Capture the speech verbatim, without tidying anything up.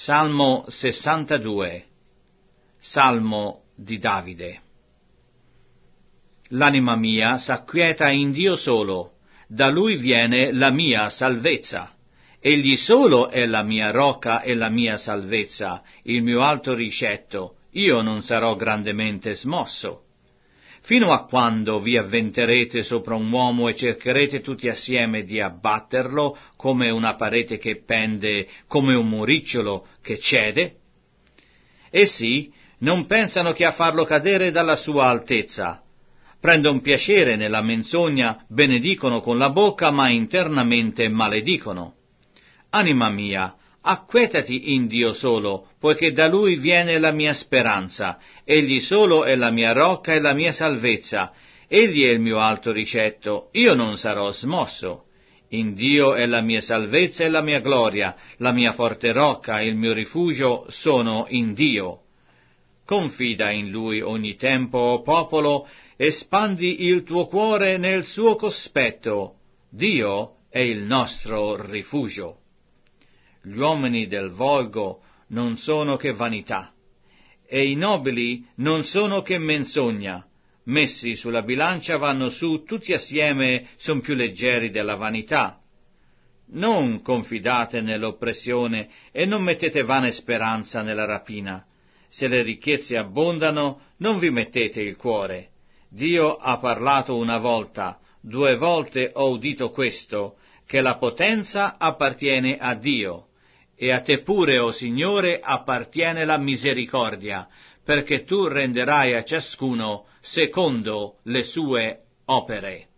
Salmo sessantadue. Salmo di Davide. L'anima mia s'acquieta in Dio solo, da Lui viene la mia salvezza. Egli solo è la mia rocca e la mia salvezza, il mio alto ricetto, io non sarò grandemente smosso. Fino a quando vi avventerete sopra un uomo e cercherete tutti assieme di abbatterlo come una parete che pende, come un muricciolo che cede? Essi non pensano che a farlo cadere dalla sua altezza. Prendono piacere nella menzogna, benedicono con la bocca, ma internamente maledicono. Anima mia, acquetati in Dio solo, poiché da Lui viene la mia speranza. Egli solo è la mia rocca e la mia salvezza. Egli è il mio alto ricetto, io non sarò smosso. In Dio è la mia salvezza e la mia gloria, la mia forte rocca e il mio rifugio sono in Dio. Confida in Lui ogni tempo, o popolo, espandi il tuo cuore nel suo cospetto. Dio è il nostro rifugio. Gli uomini del volgo non sono che vanità, e i nobili non sono che menzogna. Messi sulla bilancia vanno su, tutti assieme son più leggeri della vanità. Non confidate nell'oppressione e non mettete vane speranza nella rapina. Se le ricchezze abbondano, non vi mettete il cuore. Dio ha parlato una volta, due volte ho udito questo, che la potenza appartiene a Dio. E a te pure, o Signore, appartiene la misericordia, perché tu renderai a ciascuno secondo le sue opere.